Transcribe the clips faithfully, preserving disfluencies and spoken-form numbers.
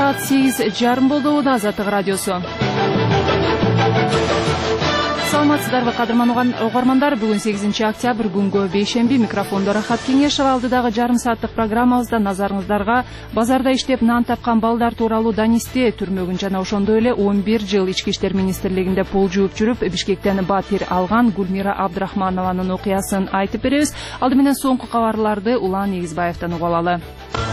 Saat сегиз жарым болду. Азаттык радиосу. Саламатсыздарбы кадырман угармандар. Бүгүн сегизинчи октябрь күнгө бейшемби. Микрофондо Рахат Кеңешова. Алдыдагы жарым сааттык программабызда назарыңыздарга базарда иштеп нан тапкан балдар тууралуу Данисте түрмөгүн жана ошондой эле он бир жыл Ички иштер министрлигинде пул жууп жүрүп Бишкектен батир алган Гүлмира Абдрахманованын окуясын айтып беребиз. Алды менен соңку кабарларды Улан Эгизбаевден угуп алалы.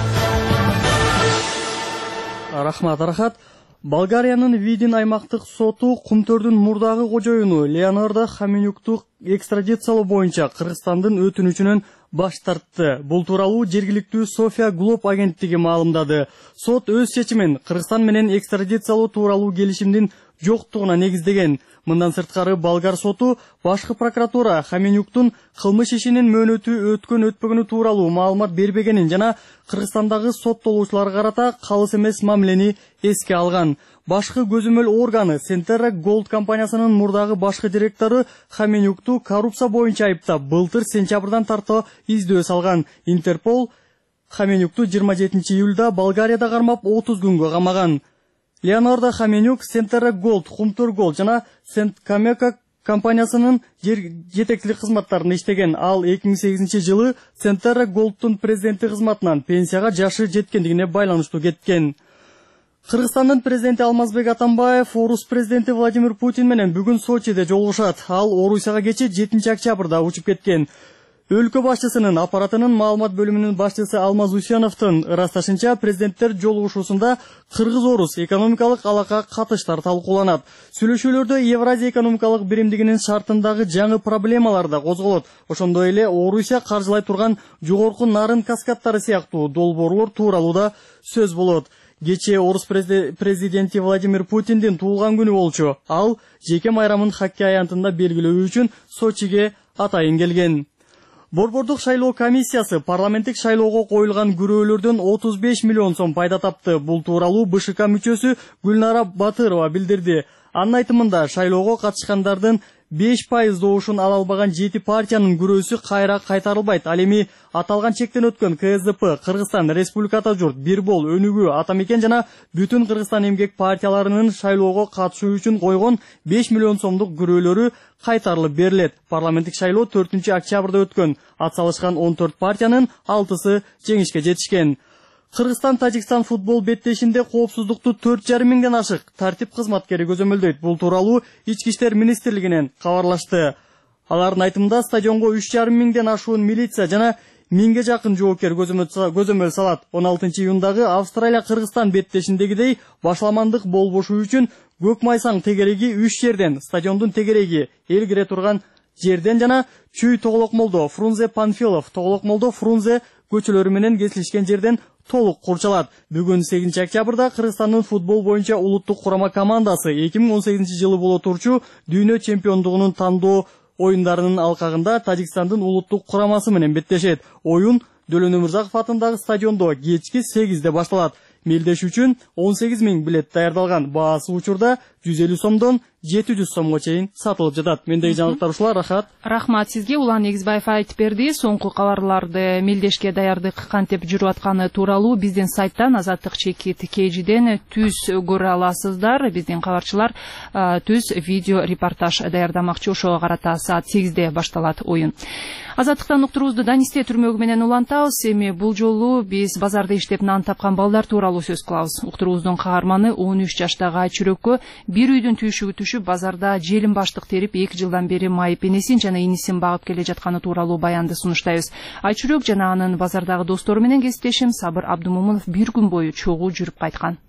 Рахмат, Рахат. Болгариянын Видин аймактык соту Кумтөрдүн мурдагы кожоюну Леонардо Хаменюкту экстрадициялоо боюнча Кыргызстандын өтүнүчүнөн баш тартты. Бул тууралуу жергиликтүү София Глоб агенттиги маалымдады. Сот өз чечимин Кыргызстан менен экстрадициялоо тууралуу келишимдин жоктугуна негиздеген. Мындан сырткары болгар соту башкы прокуратура Хаменюктун кылмыш ишинин мөөнөтү өткөн өтпөгөнү тууралуу маалымат бербегенин жана Кыргызстандагы соттолуучуларга карата калыс эмес мамилени эске алган. Башкы көзөмөл органы Сентерра Голд компаниясынын мурдагы башкы директору Хаменюкту коррупция боюнча айыптап, былтыр сентябрдан тарта издөө салган. Интерпол Хаменюкту жыйырма жетинчи июлда Болгарияда кармап отуз күнгө камаган. Леонардо Хаменюк Сентерра Голд, Кумтөр Голд жана Сент Камека компаниясынын жетекчилик кызматтарында иштеген. Ал эки миң сегизинчи жылы Сентерра Голдтун президенти кызматынан пенсияга жашы жеткендигине байланыштуу кеткен. Кыргызстандын президенти Алмазбек Атамбаев Орус президенти Владимир Путин менен бүгүн Сочиде жолугушат. Ал Орусияга кечээ жетинчи октябрда учуп кеткен. Өлкө башчысынын аппаратынын маалымат бөлүмүнүн башчысы Алмаз Усеновдун ырасташынча президенттер жолугушуусунда Кыргыз-Орус экономикалык алака катыштар талкууланат. Сүйлөшүүлөрдө Евразия экономикалык биримдигинин шартындагы жаңы проблемалар да козголот. Ошондой эле Орусия каржылай турган жогорку нарын каскадтары сыяктуу долбоорлор тууралуу да сөз болот. Кечээ Орус президенти Владимир Путиндин туулган күнү болчу. Ал жеке майрамын хоккей аянтында белгилөө үчүн Сочиге атайын келген. Борбордук шайлоо комиссиясы парламенттик шайлоого коюлган күрөөлөрдөн отуз беш миллион сом пайда тапты. Бул тууралуу БШК мүчөсү Гүлнара Батырова билдирди. Анын айтымында шайлоого катышкандардын беш пайыз добушун ала албаган жети партиянын күрөөсү кайра кайтарылбайт. Ал эми аталган чектен өткөн КСДП, Кыргызстан Республиката журт, Бирбол, Өнүгүү, Атамекен жана бүтүн Кыргызстан эмгек партияларынын шайлоого катышуу үчүн койгон беш миллион сомдук күрөөлөрү кайтарылып берилет. Парламенттик шайлоо төртүнчү октябрда өткөн. Ат салышкан он төрт партиянын алтысы жеңишке жетишкен. Кыргызстан-Тажикстан футбол беттешинде коопсуздукту төрт жарым миңден ашык тартип кызматкери көзөмөлдөйт. Бул тууралуу Ички иштер министрлигинен кабарлашты. Алардын айтымында стадионго үч жарым миңден ашуун милиция жана миңге жакын жоопкер көзөмөл салат. он алтынчы июндагы Австралия-Кыргызстан беттешиндегидей башламандык болбошуу үчүн көк майсаң тегереги үч жерден, стадиондун тегереги эл кире турган жерден жана Чүй Тоголокмолдо, Фрунзе Панфилов, Тоголокмолдо, Фрунзе көчөлөрү менен кесилишкен жерден толук курчалат. Бүгүн сегизинчи октябрда Кыргызстандын футбол боюнча улуттук курама командасы эки миң он сегизинчи жылы боло турчу дүйнө чемпиондугунун тандоо оюндарынын алкагында Тажикстандын улуттук курамасы менен беттешет. Оюн Дөлөн Өмүрзаков атындагы стадиондо кечки сегизде башталат. Мелдеш үчүн он сегиз миң билет даярдалган. Баасы учурда жүз элүү сомдон жети жүз сомго чейин сатылып жатат. Мендеги жаңылыктар ушулар. Рахат. Рахмат сизге. Улан Эгизбаев айтып берди. Соңку кабарларды Мелдешке даярдык кантип жүрүп атканы тууралуу биздин сайттан Азаттык чекит кейжиден түз көрө аласыздар. Биздин кабарчылар түз видео репортаж даярдамакчы. Ошого карата саат сегизде башталат оюн. Азаттыктан уктуруубузду Данисте түрмөгү менен улантабыз. Эми бул жолу биз базарда иштеп нан тапкан балдар тууралуу сөз кылабыз. Уктуруубуздун каарманы он үч жаштагы Айчүрөккө бир үйдүн түйшүгү түшүп базарда желим баштык терип эки жылдан бери майып энесин жана инисин багып келе жатканы тууралуу баянды сунуштайбыз. Айчүрөк жана анын базардагы достору менен кесиптешим Сабыр Абдумомунов бир күн бою чогуу жүрүп кайткан.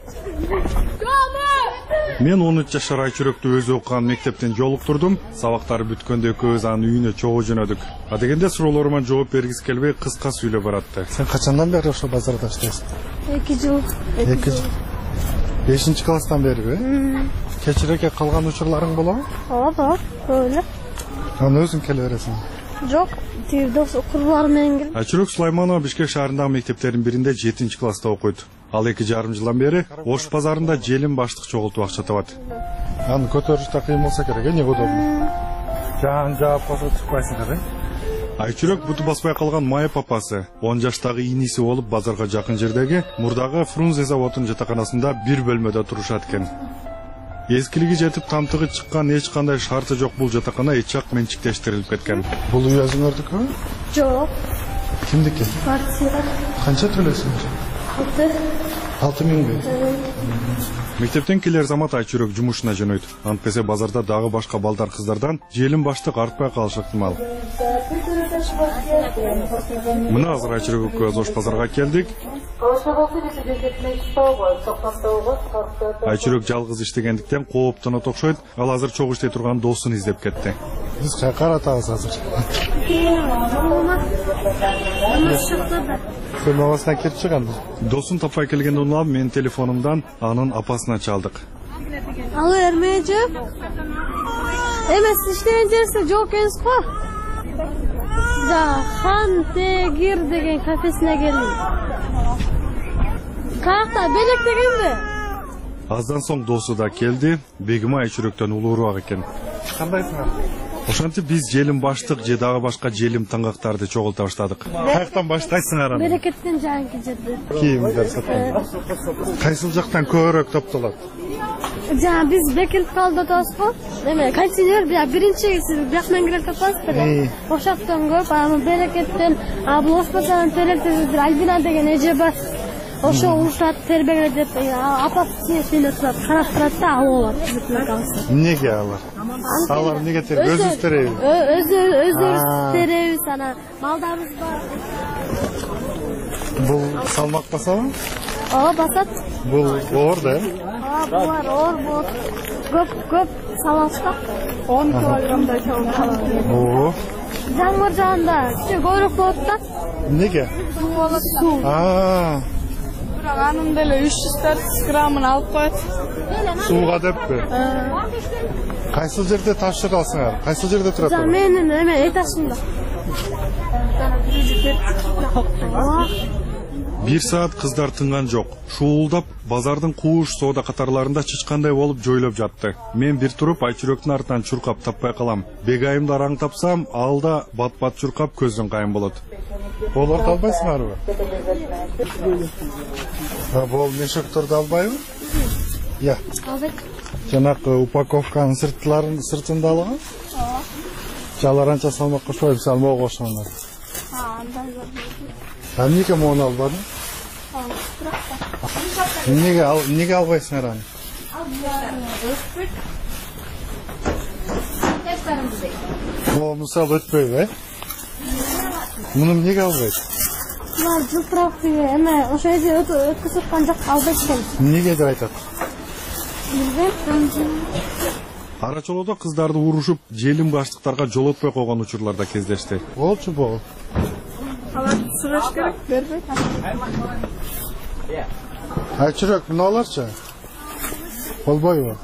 Мен он үч жашар Айчүрөктү өзү окуган мектептен жолуктурдум. Сабактары бүткөндө экөөбүз анын үйүнө чогуу жөнөдүк. А дегенде суроолорума жооп бергиси келбей кыска сүйлөп баратты. Сен качандан бери ошо базарда иштейсиң? эки жыл. эки жыл. бешинчи класстан бериби? Кечиреке калган учурларың болобу? Ооба, бар. Өлө. Аны өзүң келе бересиң? Жок, тип дос окурлар менен келип. Айчүрөк Сулайманова Бишкек шаарындагы мектептердин биринде жетинчи класста окуйт. Ал эки жарым жылдан бери Ош базарында желим баштык чогултуп акча табат. Аны көтөрүш да кыйын болсо керек, эмне удобно. Жан жаап косо чыкпайсың да. Айчүрөк буту баспай калган Майя папасы он жаштагы иниси болуп базарга жакын жердеги мурдагы Фрунзе заводунун жатаканасында бир бөлмөдө турушат экен. Эскилиги жетип тамтыгы чыккан эч кандай шарты жок бул жатакана эчак менчиктештирилип кеткен. Бул үй өзүңөрдүкү? Жок. Кимдики? Квартира. Канча төлөсүң? Алты. алты миңби? Мектептен келер замат Айчүрөк жумушуна жөнөйт. Антпесе базарда дагы башка балдар кыздардан желим баштык артпай калышы ыктымал. Мына азыр Айчүрөк экөөбүз Ош базарга келдик. Айчүрөк жалгыз иштегендиктен кооптонот окшойт. Ал азыр чогуу иштей турган досун издеп кетти. Биз кайка каратабыз азыр. Көмөгөсүнө кирип чыгам. Досун таппай келгенди улап менин телефонумдан анын апасына чалдык. Алло, Эрмеже. Эмес иштеген жерсе жок экенсиз го. Да, Хан Тегир деген кафесине келдим. Каякта белек дегенби? Аздан соң досу да келди. Бегима Айчүрөктөн улуураак экен. Кандайсыңар? Ошентип биз желим баштык же дагы башка желим таңгактарды чогулта баштадык. Каяктан баштайсыңар аны? Берекеттен жанки жерде. Кийимдер сатып. Кайсыл жактан көбүрөөк топтолот? Жана биз бекилип калды атабыз го. Эме контейнер бия биринчи сиз бияктан кирип тапасыз беле. Ошактан көп, аны берекеттен, а бул Оспатанын теректесиздер Альбина деген эже бар. Ошо ушат тербегеле деп апасы сүйлөп турат, карап турат да алып алат. Неге алар? Алар неге тербей? Өзүбүз теребиз. Өзү өзүбүз теребиз, ана малдарыбыз бар. Бул салмак басабы? Ооба, басат. Бул оор да? Ооба, булар оор болот. Көп көп салашта он килограммдай салат. Оо. Жаңгыр жаанда кичи көбүрөөк болот да. Неге? Суу болот. Суу. Аа. Анын деле үч жүз төрт жүз граммын алып коет. Сууга деппи? Кайсыл жерде тапшырасыңар? Кайсыл жерде турат? Жа менин эме этажымда. Бир саат кыздар тынган жок. Шуулдап базардын кууш соода катарларында чычкандай болуп жойлоп жатты. Мен бир туруп Айчүрөктүн артынан чуркап таппай калам. Бегайымды араң тапсам, ал да бат-бат чуркап көздөн кайын болот. Болорду албайсыңарбы? Бул мешокторду албайбы? Я. Албайт. Жанакы упаковканын сыртларын сыртында алган? Ооба. Жалар анча салмак кошпойбу, сал мого кошоңор. А, андай бар. А неге мону албадың? Неге ал неге албайсыңар аны? О, мисалы өтпөйбү, э? Муну неге албайт? Мына жылтырак тиги эме ошо жерде өткөзүп аткан жак албайт экен. Неге деп айтат? Билбейм. Арачолодо кыздарды урушуп, желим баштыктарга жолотпой койгон учурлар да кездешти. Болчу бол. Алар сураш керек, бербейт. Айчүрөк, мыналарчы? Болбойбу?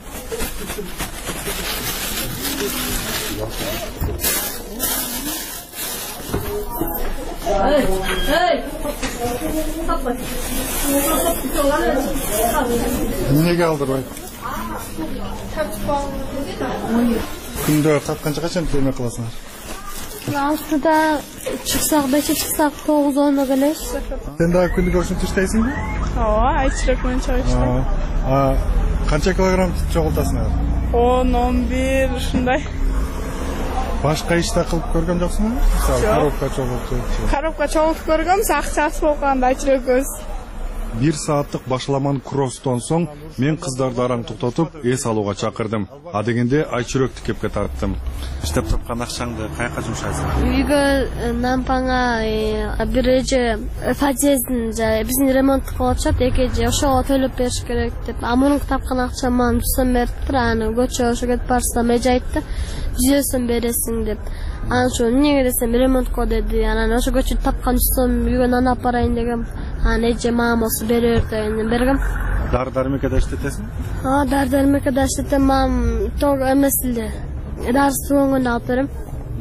Неге алдырбайт? Күндө катканча качан эме кыласыңар? алтыда чыксак, беште чыксак, тогуз онго келеш. Сен дагы күндүк ушинтип иштейсиңби? Ооба, Айчүрөк менен чогуу иштейм. А канча килограмм чогултасыңар? он, он бир ушундай. Башка иште кылып көргөн жоксуңбу? Мисалы, коробка чогултуп. Коробка чогултуп көргөм, акчасы болуп калганда Айчүрөк өз. Бир сааттык башаламан кросстон соң мен кыздарды араң токтотуп, эс алууга чакырдым. А дегенде Айчүрөк тикепке тарттым. Иштеп тапкан акчаңды каяка жумшайсың? Үйгө нампаңа бир эже подъездин биздин ремонт кылып атышат, эки эже ошого төлөп бериш керек деп. А мунун тапкан акчаман жүз сом бериптир, аны көчө ошо кетип барсам эже айтты, жүз сом бересиң деп. Анан ошо эмнеге десем ремонтко деди. Анан ошо көчө тапкан жүз сом үйгө нан алып барайын дегем. Анан эже мама болсо бере бер дегенин бергем. Дар дармекеде иштетесиң? А, дар дармекеде иштетем, мам тог эмес эле. Дарсы болгондо алып берем.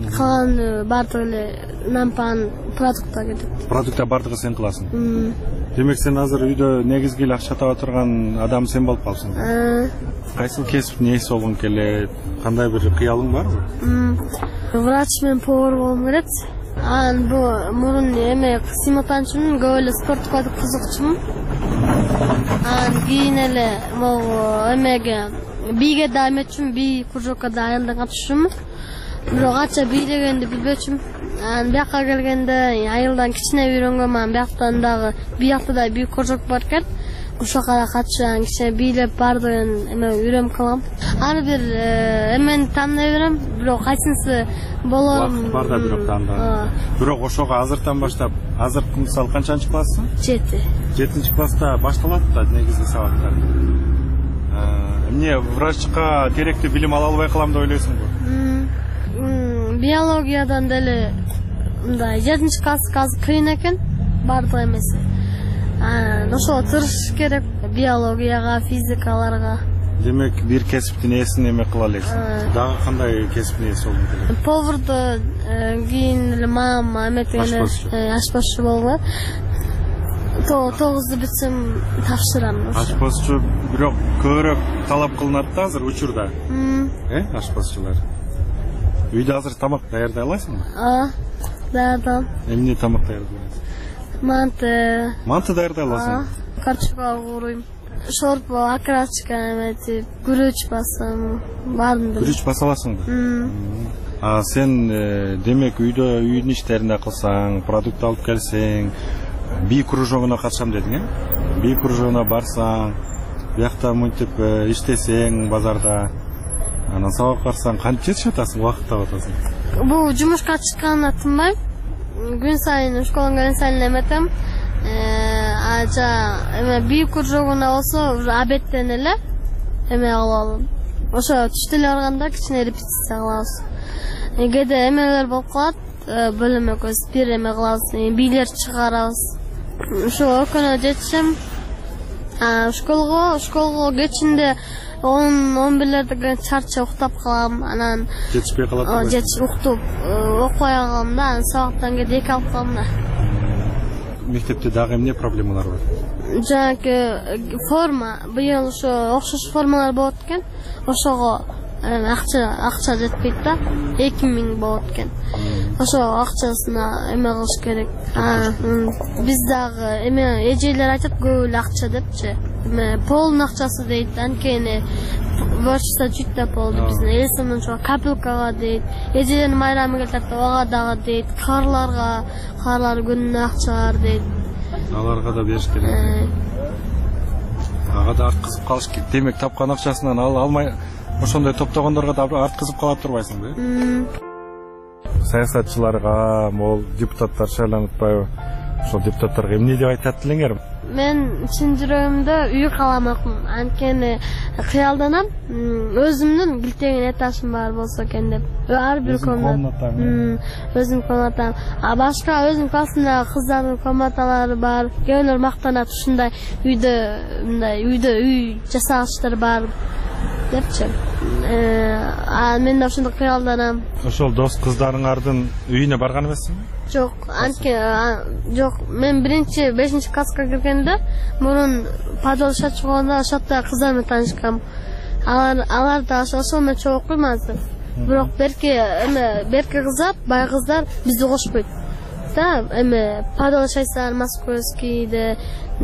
Калган баардыгы эле нампан продуктка кетет. Продукта баардыгы сен кыласың? Демек сен азыр үйдө негизги эле акча таба турган адам сен болуп калсың. Кайсыл кесиптин ээси болгуң келет? Кандай бир кыялың барбы? Врач менен повар болгум келет. Анан бу мурун эме симатанчымын, көп эле спортко кызыкчумун. Анан кийин эле могу эмеге бийге да эметчүмүн, бий кружокко да аялдан катышчумун. Бирок ача бий дегенди билбечүмүн. Анан бияка келгенде айылдан кичине үйрөнгөм, анан бияктан дагы биякта да бий кружок бар экен. Ошоко да катышам, кичине бийлеп баардыгын эме үйрөнүп калгам. Ар бир эмени тандай берем, бирок кайсынысы болорун бар да бирок тандаа. Бирок ошого азыртан баштап, азыр мисалы канчанчы классың? жети. жетинчи класста башталат да негизги сабактар. Эмне врачка керектүү билим ала албай калам деп ойлойсуңбу? Биологиядан деле мындай жетинчи класс азыр кыйын экен, баардык эмеси. Ошого тырышыш керек, биологияга, физикаларга. Демек бир кесиптин ээсин эме кыла элексиң. Дагы кандай кесиптин ээси болуң керек? Поварда кийин эле мама эметкен ашпазчы болгула. тогузду бүтсөм тапшырам. Ашпазчы бирок көбүрөөк талап кылынат да азыр учурда. Э, ашпазчылар. Үйдө азыр тамак даярдай аласыңбы? А, даярдайм. Эмне тамак даярдайсың? Манты. Манты даярдай аласың? Картошка кууруйм. Шорпо, окрасчка эметип, күрүч басам, баарын. Күрүч баса аласыңбы? А сен демек үйдө үйдүн иштерине кылсаң, продукт алып келсең, бий кружогуна катышам дедиң, э? Бий кружогуна барсаң, биякта мынтип иштесең базарда, анан сабак барсаң, канча жатасың, убакыт таап атасың? Бул жумушка чыкканына тынбайм. Күн сайын школага күн сайын эметем. Ажа эме бий кружогуна болсо обедтен эле эме кылалым. Ошо түштө эле барганда кичине репетиция кылабыз. Кээде эмелер болуп калат, бөлүм экөөбүз бир эме кылабыз, бийлер чыгарабыз. Ошо экөөнө жетишем. Школго, школго кечинде он он бирлерде чарча уктап калам, анан жетишпей калат. Жетиш уктуп, окуй калам да, анан сабактан кээде эки алып калам да. Мектепте дагы эмне проблемалар бар? Жанагы форма, быйыл ошо окшош формалар болот экен. Ошого акча акча жетпейт да, эки миң болот экен. Ошо акчасына эме кылыш керек. Биз дагы эме эжелер айтат көп эле акча депчи. Эме полн акчасы дейт, анткени башта чүттө болду биздин элесинен ошо капелкага дейт. Эжелердин майрамы келет, ага дагы дейт, карларга, карлар күнүнө акчалар дейт. Аларга да бериш керек. Ага да арткызып калыш керек. Демек тапкан акчасынан ал алмай ошондой топтогондорго да арткызып кала турбайсыңбы? Саясатчыларга, мол депутаттар шайланып атпайбы? Ошол депутаттарга эмне деп айтат элеңер? Мен чын жүрөгүмдө үй каламакмын. Анткени кыялданам, өзүмдүн билтеген этажым бар болсо экен деп. Ар бир комната. Өзүм комнатам. А башка өзүм классымдагы кыздардын комнаталары бар. Кээбилер мактанат, ушундай үйдө, мындай үйдө үй жасагычтар бар депчи. А мен да ошондой кыялданам. Ошол дос кыздарыңардын үйүнө барган эмессиңби? Жок, анткени жок, мен биринчи бешинчи класска киргенде мурун подвал чогонда ошондо кыздар менен таанышкам. Алар алар да ошол менен чогуу окуйм азыр. Бирок берки эме берки кыздар, бай кыздар бизди кошпойт. Да, эме подвал жашайсыңар, Москвскийде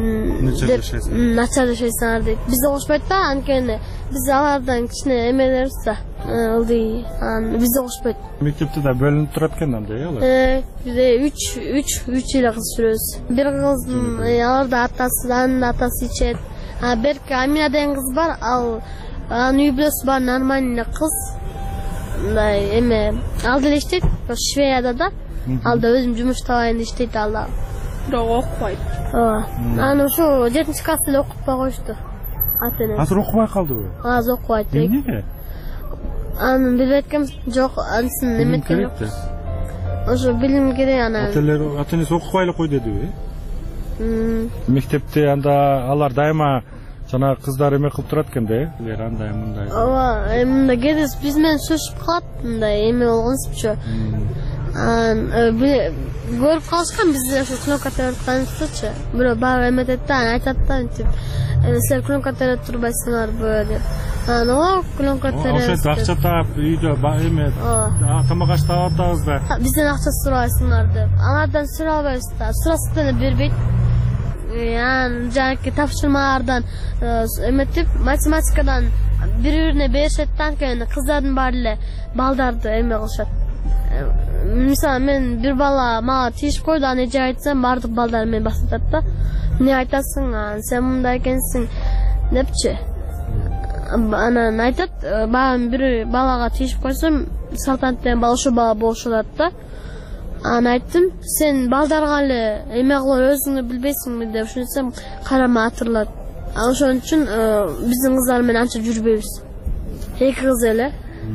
начар жашайсыңар дейт. Бизди кошпойт да, анткени биз алардан кичине эмелербиз да. Ылдый, бизди кошпойт. Мектепте да бөлүнүп турат экен андай, алар. Э, бизде үч үч үч эле кыз жүрөбүз. Бир кыздын аларда атасы, анын атасы ичет. А берки Амина деген кыз бар, ал анын үй бүлөсү бар, нормальный кыз. Мындай эме, ал деле иштейт, Швецияда да. Ал да өзүм жумуш табайын деп иштейт ал да. Бирок окубайт. Ооба. Аны ошо жетинчи класста эле окутпай коюшту. Ата-эне. Азыр окубай калдыбы? Азыр окубайт. Эмнеге? Аны билбейт экенбиз. Жок, ансын эметкен жок. Ошо билим керек ана. Ата-энелер, ата-энеси окубай эле кой дедиби? Мектепте анда алар дайыма жана кыздар эме кылып турат экен да, элер андай мындай. Ооба, мындай кээде биз менен сүйлөшүп калат, мындай эме болгонсупчу. көрүп калышкан бизди ошо кнопка терип атканыбызчы. Бирөө барып эметет да, айтат да, антип, силер кнопка терип турбайсыңарбы деп. Анан ооба кнопка теребиз. Ошентип акча таап үйдө эме тамак аш таап атабыз да. Бизден акча сурабайсыңар деп. Алардан сурабайбыз да. Сурасак деле бербейт. Ян жанагы тапшырмалардан эметип математикадан бири-бирине беришет да, анткени кыздардын баары эле балдарды эме кылышат. Мисалы мен бир бала мага тийишип койду, аны эже айтсам баардык балдар мени басып атат да. Эмне айтасың, сен мындай экенсиң депчи. Анан айтат, баягы бир балага тийишип койсом, салтанаттан бала ошо бала болушу алат да. Анан айттым, сен балдарга эле эме кылып өзүңдү билбейсиңби деп ошентсем, карама атырлат. Ошон үчүн биздин кыздар менен анча жүрбөйбүз. Эки кыз эле.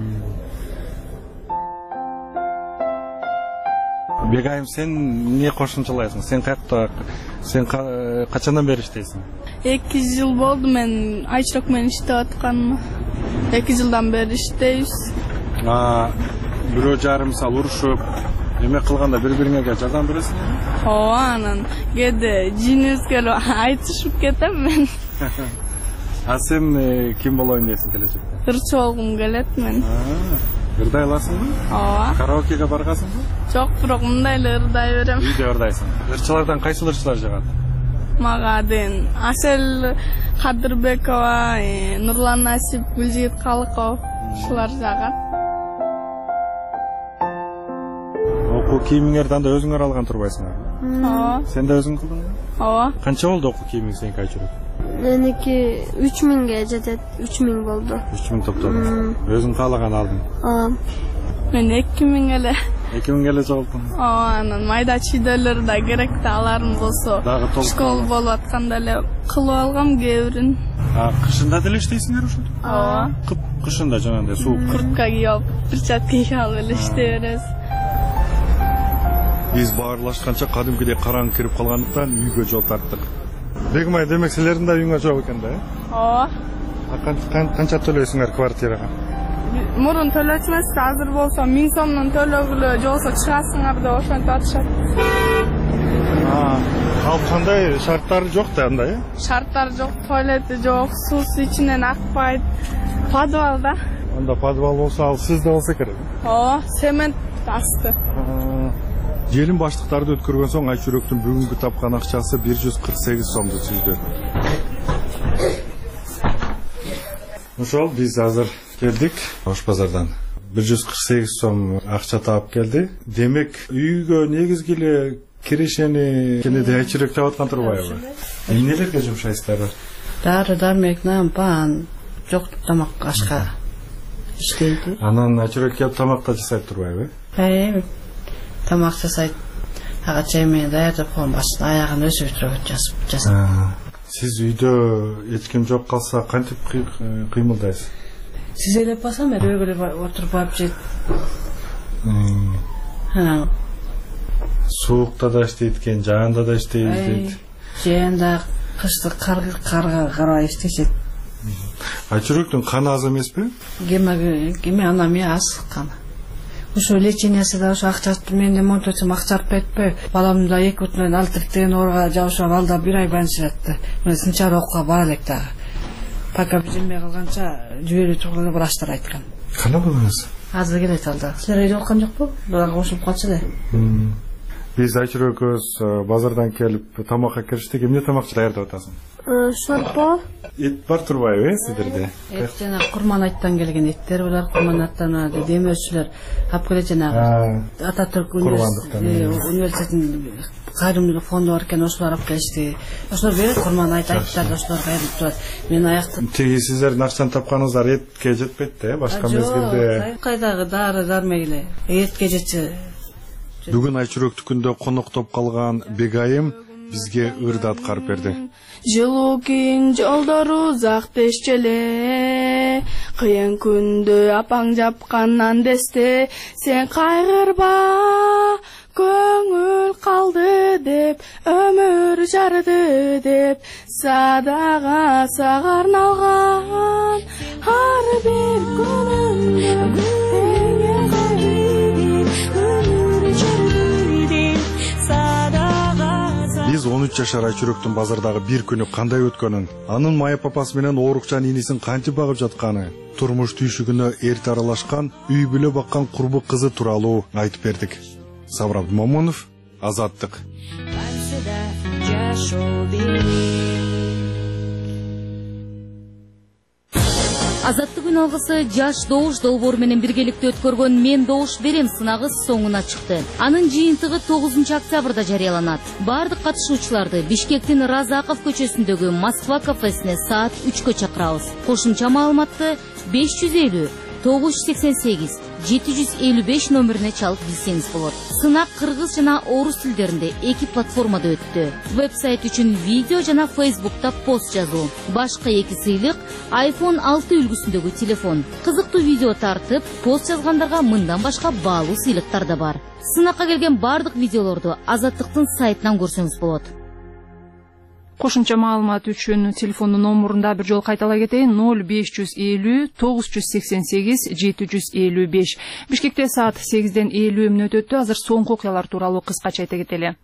Бегайым, сен эмне кошумчалайсың? Сен каякта, сен качандан бери иштейсиң? эки жыл болду мен айчырак менен иштеп атканыма. эки жылдан бери иштейбиз. А бирөө жарым мисалы урушуп, эме кылганда бири-бириңерге жардам бересиңерби? Ооба, анан кээде жинибиз келип айтышып кетем мен. А сен ким болоюн дейсиң келечекте? Ырчы болгум келет мен. Ырдай аласыңбы? Ооба. Караокеге баргасыңбы? Жок, бирок мындай эле ырдай берем. Үйдө ырдайсың. Ырчылардан кайсыл ырчылар жагат? Мага ден Асел Кадырбекова, Нурлан Насип, Гүлжигит Калыков ушулар жагат. Окуу кийимиңерди анда өзүңөр алган турбайсыңарбы? Ооба. Сен да өзүң кылдыңбы? Ооба. Канча болду окуу кийимиң сеники айчырак? Меники үч миңге жетет, үч миң болду. үч миң топтодуң. Өзүң каалаган алдың? Ооба. Мен эки миң эле. эки миң эле жогулттуң. Ооба, анан майда чүйдөлөр да керек да, аларым болсо. Дагы толук школ болуп атканда эле кылып алгам кээбирин. А кышында деле иштейсиңер ошентип? Ооба. Кып кышында жанагындай суук. Куртка кийип алып, перчатка кийип алып эле иштей беребиз. Биз баарлашканча кадимкидей караң кирип калгандыктан үйгө жол тарттык. Бегмай, демек силердин да үйүңөр жок экен да, э? Ооба. Канча төлөйсүңөр квартирага? Мурун төлөчүмүз, азыр болсо миң сомдон төлөгүлө, жолсо чыгасыңар деп ошентип атышат. Ал кандай шарттары жок да анда, э? Шарттары жок, туалети жок, суусу ичинен акпайт. Подвал да. Анда подвал болсо, ал сизде болсо керек. Ооба, цемент асты. Желим баштыктарды өткөргөн соң Айчүрөктүн бүгүнкү тапкан акчасы бир жүз кырк сегиз сомду түздү. Ошол биз азыр келдик Ош базардан. бир жүз кырк сегиз сом акча таап келди. Демек үйгө негизги эле киришени кенеде Айчүрөк таап аткан турбайбы? Эмнелерге жумшайсыздар? Дары дармек, нан, пан, жок тамак ашка иштейди. Анан Айчүрөк келип тамак да жасайт турбайбы? Э, тамак жасайт. Ага чаймен даярдап коем, башын аягын өзү бүтүрөт жасап жасап. Сиз үйдө эч ким жок калса кантип кыймылдайсыз? Сиз элеп басам, мен өгүлүп отуруп барып жейт. Суукта да иштейт экен, жаанда да иштейт дейт. Жаанда кыштык карга карабай иштешет. Айчүрөктүн каны аз эмеспи? Кеме кеме ана ме аз каны. Ошо лечениясы да ошо акчасы менде монтосум акча арпайтпы. Баламды да эки бүтүн алты деген орга жабышып алда бир ай банчыратты. Мен сынчар окууга бара элек дагы. Пока билбей калганча жүйөлү тугулуп врачтар айткан. Кана болуңуз? Азыр келет алда. Силер үйдө оккан жокпу? Буга кошуп калчу эле. Биз Айчүрөкөбүз базардан келип тамакка кириштик. Эмне тамак даярдап атасың? Шорпо. Эт бар турбайбы, э, сиздерде? Эт жана Курманайттан келген эттер булар, Курманайттан демөчүлөр алып келет жанагы. Ататүрк университетинин кайрымдуулук фонду бар экен, ошолор алып келишти. Ошолор берет Курманайт айттарды, ошолор кайрылып турат. Мен аякты. Тиги сиздердин акчаны тапканыңыздар этке жетпейт да, башка мезгилде. Кайдагы дары дармек эле. Этке жетчү. Бүгүн Айчүрөктүкүндө коноктоп калган Бегайым бизге ырды аткарып берди. Жылуу кийин жолдору узак дешчеле, кыйын күндө апаң жапкан десте, сен кайгырба, көңүл калды деп, өмүр жарды деп, садага сага арналган ар бир күнүмдө өмүр төрт жашар Айчүрөктүн базардагы бир күнү кандай өткөнүн, анын майы папасы менен оорукчан инисин кантип багып жатканы, турмуш түйшүгүнө эрте аралашкан, үй бүлө баккан курбу кызы тууралуу айтып бердик. Сабыр Абдымомунов, Азаттык. Азаттыгын алгысы жаш добуш долбоору менен биргеликте өткөргөн «Мен добуш берем» сынагы соңуна чыкты. Анын жыйынтыгы тогузунчу октябрда жарыяланат. Бардык катышуучуларды Бишкектин Разаков көчөсүндөгү Москва кафесине саат үчкө чакырабыз. Кошумча маалыматты беш жүз элүү тогуз жүз сексен сегиз жети жүз элүү беш номерине чалып билсеңиз болот. Сынак кыргыз жана орус тилдеринде эки платформада өттү. Вебсайт үчүн видео жана Facebook'та пост жазуу. Башка эки сыйлык айфон алты үлгүсүндөгү телефон. Кызыктуу видео тартып, пост жазгандарга мындан башка баалуу сыйлыктар да бар. Сынакка келген бардык видеолорду Азаттыктын сайтынан көрсөңүз болот. Кошумча маалымат үчүн телефондун номурунда бир жолу кайталай кетейин: ноль беш жүз элүү тогуз жүз сексен сегиз жети жүз элүү беш. Бишкекте саат сегизден элүү мүнөт өттү. Азыр соңку окуялар тууралуу кыскача айта кетели.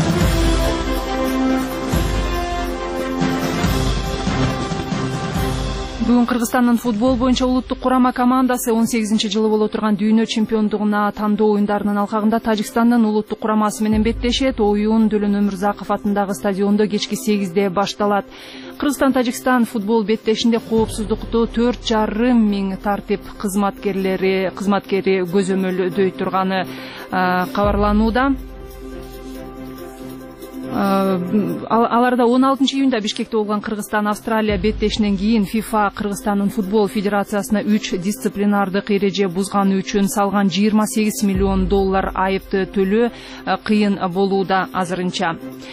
Бүгүн Кыргызстандын футбол боюнча улуттук курама командасы он сегизинчи жылы боло турган дүйнө чемпиондугуна тандоо оюндарынын алкагында Тажикстандын улуттук курамасы менен беттешет. Оюн Дөлөн Өмүрзаков атындагы стадиондо кечки сегизде башталат. Кыргызстан-Тажикстан футбол беттешинде коопсуздукту төрт жарым миң тартип кызматкерлери кызматкери көзөмөлдөй турганы кабарланууда. Аларда он алтынчы июнда Бишкекте болгон Кыргызстан-Австралия беттешинен кийин ФИФА Кыргызстандын футбол федерациясына үч дисциплинардык эреже бузганы үчүн салган жыйырма сегиз миллион доллар айыпты төлөө кыйын болууда азырынча.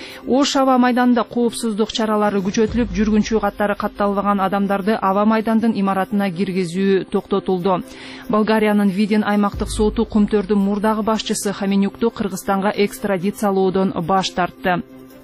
Ош аба майданында коопсуздук чаралары күчөтүлүп, жүргүнчү каттары катталбаган адамдарды аба майдандын имаратына киргизүү токтотулду. Болгариянын Видин аймактык соту Кумтөрдүн мурдагы башчысы Хаменюкту Кыргызстанга экстрадициялоодон баш тартты.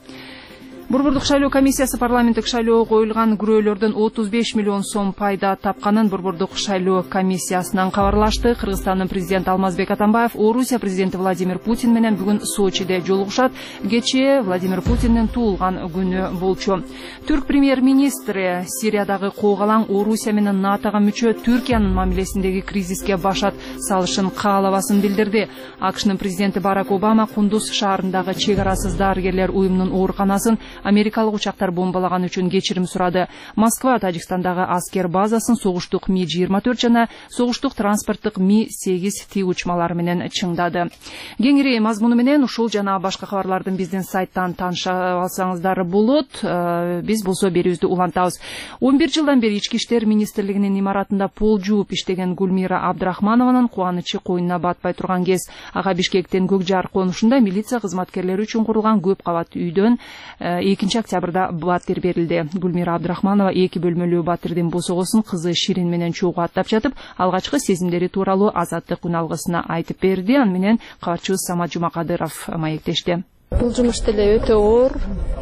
Борбордук шайлоо комиссиясы парламенттик шайлоого коюлган күрөөлөрдөн отуз беш миллион сом пайда тапканын Борбордук шайлоо комиссиясынан кабарлашты. Кыргызстандын президенти Алмазбек Атамбаев Орусия президенти Владимир Путин менен бүгүн Сочиде жолугушат. Кечээ Владимир Путиндин туулган күнү болчу. Түрк премьер-министри Сириядагы коогалаң Орусия менен НАТОга мүчө Түркиянын мамилесиндеги кризиске башат салышын каалабасын билдирди. АКШнын президенти Барак Обама Кундуз шаарындагы чек арасыз дарыгерлер уюмунун ооруканасын америкалык учактар бомбалаган үчүн кечирим сурады. Москва Тажикстандагы аскер базасын согуштук Ми жыйырма төрт жана согуштук транспорттук Ми сегиз тиг учмалары менен чыңдады. Кеңири мазмуну менен ушул жана башка кабарлардын биздин сайттан тааныша алсаңыздар болот. Биз болсо берүүбүздү улантабыз. он бир жылдан бери Ички иштер министрлигинин имаратында пол жууп иштеген Гүлмира Абдрахманованын кубанычы коюнуна батпай турган кез. Ага Бишкектин Көк Жар конушунда милиция кызматкерлери үчүн курулган көп кабат үйдөн экинчи октябрда батир берилди. Гүлмира Абдрахманова эки бөлмөлүү батирдин босогосун кызы Ширин менен чогуу аттап жатып, алгачкы сезимдери тууралуу Азаттык күн алгысына айтып берди. Аны менен кабарчыбыз Самат Жумакадыров маектешти. Бул жумуш деле өтө оор.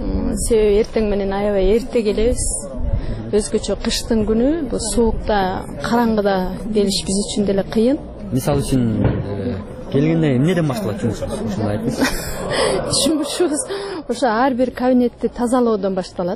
Себеби эртең менен аябай эрте келебиз. Өзгөчө кыштын күнү, бул суукта, караңгыда келиш биз үчүн деле кыйын. Мисалы үчүн келгенде эмнеден башталат жумушуңуз? Ушуну айтыңыз. Жумушубуз ошо ар бир кабинетти тазалоодон башталат.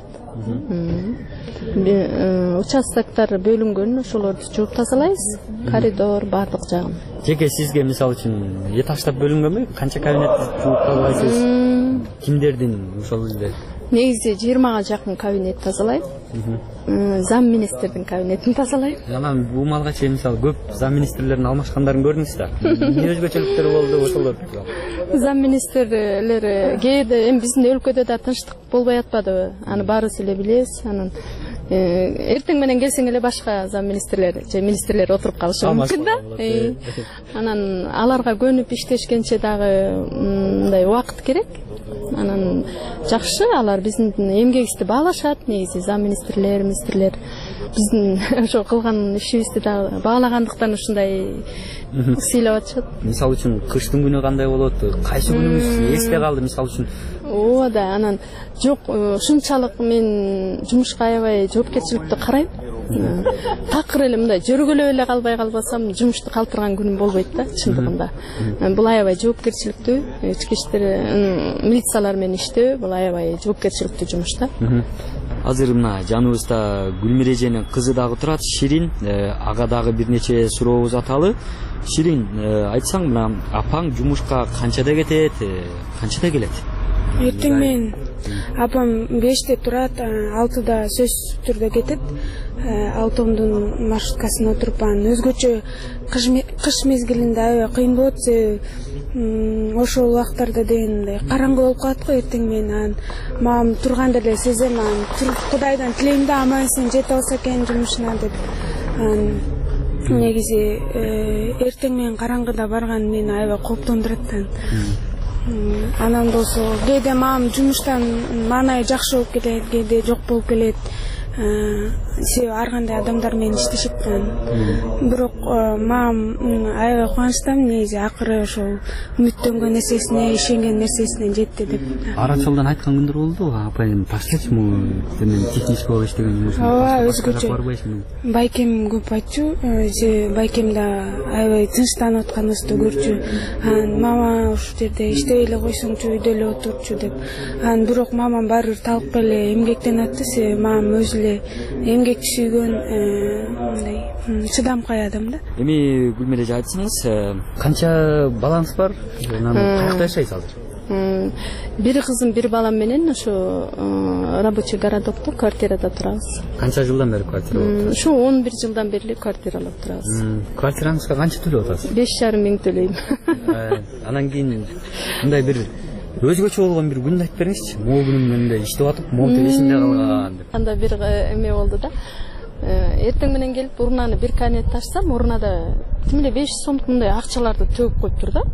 Участоктор бөлүнгөн, ошолорду жууп тазалайбыз. Коридор бардык жагын. Жеке сизге мисалы үчүн этаждап бөлүнгөнбү? Канча кабинет жууп тазалайсыз? Кимдердин ошол эле? Негизи жыйырмага жакын кабинет тазалайм. Зам министрдин кабинетин тазалайм. Жана бул малга чейин мисалы көп зам министрлердин алмашкандарын көрдүңүз да. Эмне өзгөчөлүктөр болду ошолор? Зам министрлер кээде эми биздин өлкөдө да тынчтык болбой атпадыбы? Аны баарыбыз эле билебиз. Анан эртең менен келсең эле башка зам министрлер же министрлер отуруп калышы мүмкүн да. Анан аларга көнүп иштешкенче дагы мындай убакыт керек. Анан жакшы, алар биздин эмгегибизди баалашат. Негизи зам министрлер, министрлер биздин ошо кылган ишибизди дагы баалагандыктан ушундай сыйлап атышат. Мисалы үчүн кыштын күнү кандай болот? Кайсы күнүңүз эсте калды мисалы үчүн? Ооба да, анан жок, ушунчалык мен жумушка аябай жоопкерчиликтүү карайм. Такыр эле мындай жөргөлөп эле калбай калбасам, жумушту калтырган күнүм болбойт да, чындыгында. Бул аябай жоопкерчиликтүү, ички иштер милициялар менен иштөө, бул аябай жоопкерчиликтүү жумуш да. Азыр мына жаныбызда Гүлмир эженин кызы дагы турат, Ширин, ага дагы бир нече сурообуз аталы. Ширин, айтсаң мына апаң жумушка канчада кетет, канчада келет? Эртең менен апам беште турат, алтыда сөзсүз түрдө кетет. Алтомдун маршруткасына отуруп, анан өзгөчө кыш мезгилинде аябай кыйын болот. Ошол убактарда деген караңгы болуп калат го эртең менен. Анан мамам турганда эле сезем, анан Кудайдан тилейм да аман эсен жете алса экен жумушуна деп. Негизи эртең менен караңгыда барган мени аябай кооптондурат. Анан болсо кээде мамам жумуштан маанай жакшы болуп келет, кээде жок болуп келет. Себеби ар кандай адамдар менен иштешет. Бирок мамам аябай кубанычтамын, негизи акыры ошол үмүттөнгөн нерсесине, ишенген нерсесине жетти деп. Ара жолдон айткан күндөр болду, апайым таштачымы, сенин технический болуп иштеген жумушуң. Ооба, өзгөчө. Байкем көп айтчу, себеби байкем да аябай тынчтанып атканыбызды көрчү. Анан мама ушул жерде иштей эле койсоңчу, үйдө эле отурчу деп. Анан бирок мамам баары бир талкпай эле эмгектенип атты, себеби мамам өзү эмгек сүйгөн, мындай чыдамкай адам да. Эми Гүлмир эже айтсаңыз, канча балаңыз бар? Каякта жашайсыз азыр? Бир кызым, бир балам менен ошо рабочий городокто квартирада турабыз. Канча жылдан бери квартира болуп? Ушу он бир жылдан бери квартиралап турабыз. Квартираңызга канча төлөп атасыз? беш жарым миң төлөйм. Анан кийин мындай бир өзгөчө болгон бир күндү айтып бериңизчи. Могу күнүм менде иштеп атып, могу эсимде калган деп. Анда бир эме болду да. Эртең менен келип урнаны бир кабинет ташсам, урнада тим эле беш сомдук мындай акчаларды төгүп коюптур да.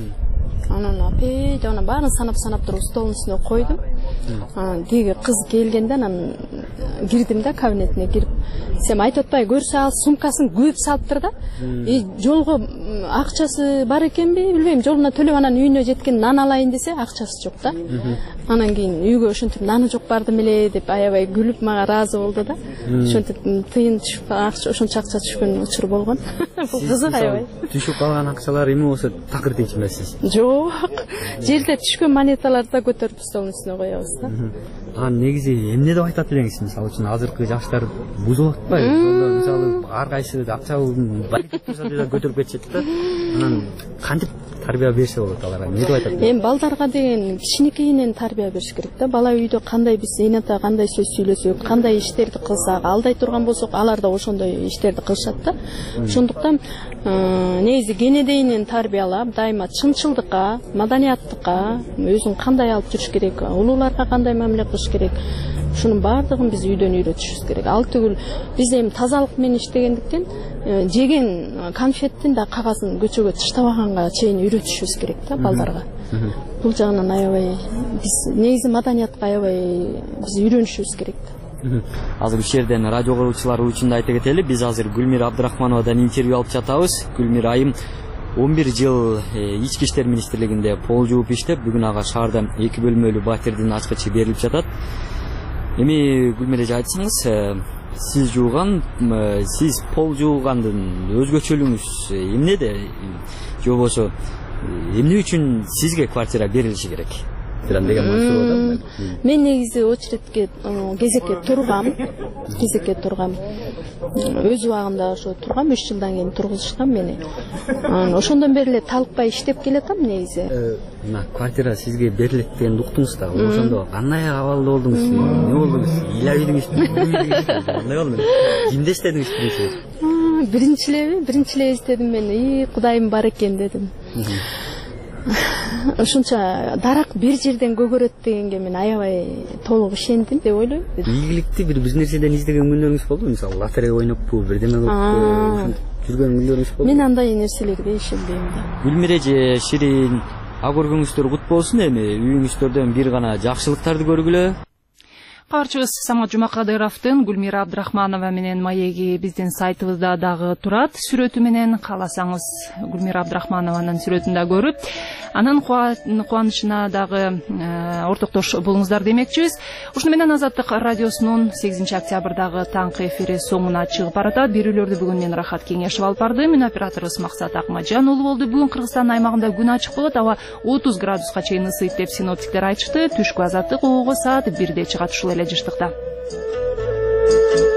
Анан апей жана баарын санап-санап туруп столдун үстүнө койдум. Анан тиги кыз келгенде анан кирдим да, кабинетине кирип. Сен айтып атпай, көрсө ал сумкасын көп салыптыр да. И жолго акчасы бар экенби, билбейм, жолуна төлөп анан үйүнө жеткен нан алайын десе, акчасы жок да. Анан кийин үйгө ошентип наны жок бардым эле деп аябай күлүп мага ыраазы болду да. Ошентип тыйын түшүп, акча ошончо акча түшкөн учур болгон. Бул кызык аябай. Түшүп калган акчалар эми болсо такыр тийчү эмессиз? Жок. Жерде түшкөн монеталарды да көтөрүп столдун үстүнө коебуз да. Анан негизи эмне деп айтат элеңиз? Мисалы үчүн азыркы жаштар бузулуп атпайбы? Мисалы ар кайсы акча барекет турса да көтөрүп кетишет да. Анан кантип тарбия берсе болот аларга? Эмне деп айтат? Эми балдарга деген кичинекейинен тарбия бериш керек да. Бала үйдө кандай биз эната кандай сөз сүйлөсөк, кандай иштерди кылсак, алдай турган болсок, алар да ошондой иштерди кылышат да. Ошондуктан негизи кенедейинен тарбиялап, дайыма чынчылдыкка, маданияттыкка, өзүн кандай алып жүрүш керек, улууларга кандай мамиле кылыш керек. Ушунун баардыгын биз үйдөн үйрөтүшүбүз керек. Ал түгүл биз эми тазалык менен иштегендиктен жеген конфеттин да кагазын көчөгө таштабаганга чейин үйрөтүшүбүз керек да балдарга. Бул жагынан аябай биз негизи маданиятка аябай биз үйрөнүшүбүз керек да. Азыр ушул жерден радио көрүүчүлөр үчүн да айта кетели, биз азыр Гүлмир Абдрахмановадан интервью алып жатабыз. Гүлмир айым он бир жыл ички иштер министрлигинде пол жууп иштеп, бүгүн ага шаарда эки бөлмөлүү батирдин ачкычы берилип жатат. Эми Гүлмир эже айтсаңыз, сиз жууган, сиз пол жуугандын өзгөчөлүгүңүз эмнеде? Же болбосо эмне үчүн сизге квартира берилиши керек? Мен негизи очередке, кезекке тургам, кезекке тургам. Өз убагында ошо тургам, үч жылдан кийин тургузушкан мени. Ошондон бери эле талыкпай иштеп келатам негизи. Мына квартира сизге берилет дегенди уктуңуз да. Ошондо кандай абалда болдуңуз? Эмне болдуңуз? Илабидиңиз, кандай болду? Кимде иштедиңиз биринчи? Биринчи элеби, биринчи эле издедим мен. И Кудайым бар экен дедим. Ошонча дарак бир жерден көгөрөт дегенге мен аябай толук ишендим деп ойлойм. Ийгиликти бир бир нерседен издеген күндөрүңүз болдубу? Мисалы лотерея ойноппу, бирдеме кылып жүргөн күндөрүңүз болдубу? Мен андай нерселерге ишенбейм да. Гүлмир эже, Ширин, ак көргөнүңүздөр кут болсун. Эми үйүңүздөрдөн бир гана жакшылыктарды көргүлө. Кабарчыбыз Самат Жумакадыровдун Гүлмира Абдрахманова менен маеги биздин сайтыбызда дагы турат. Сүрөтү менен кааласаңыз Гүлмира Абдрахманованын сүрөтүн да көрүп, анын кубанычына дагы ортоктош болуңуздар демекчибиз. Ушуну менен Азаттык радиосунун сегизинчи октябрдагы таңкы эфири соңуна чыгып баратат. Берүүлөрдү бүгүн мен Рахат Кеңешев алып бардым. Мен операторубуз Максат Акмаджан уулу болду. Бүгүн Кыргызстан аймагында күн ачык болот. Аба отуз градуска чейин ысыйт деп синоптиктер айтышты. Түшкү азаттык угуга саат бирде чыгат ушул эле жыштыкта.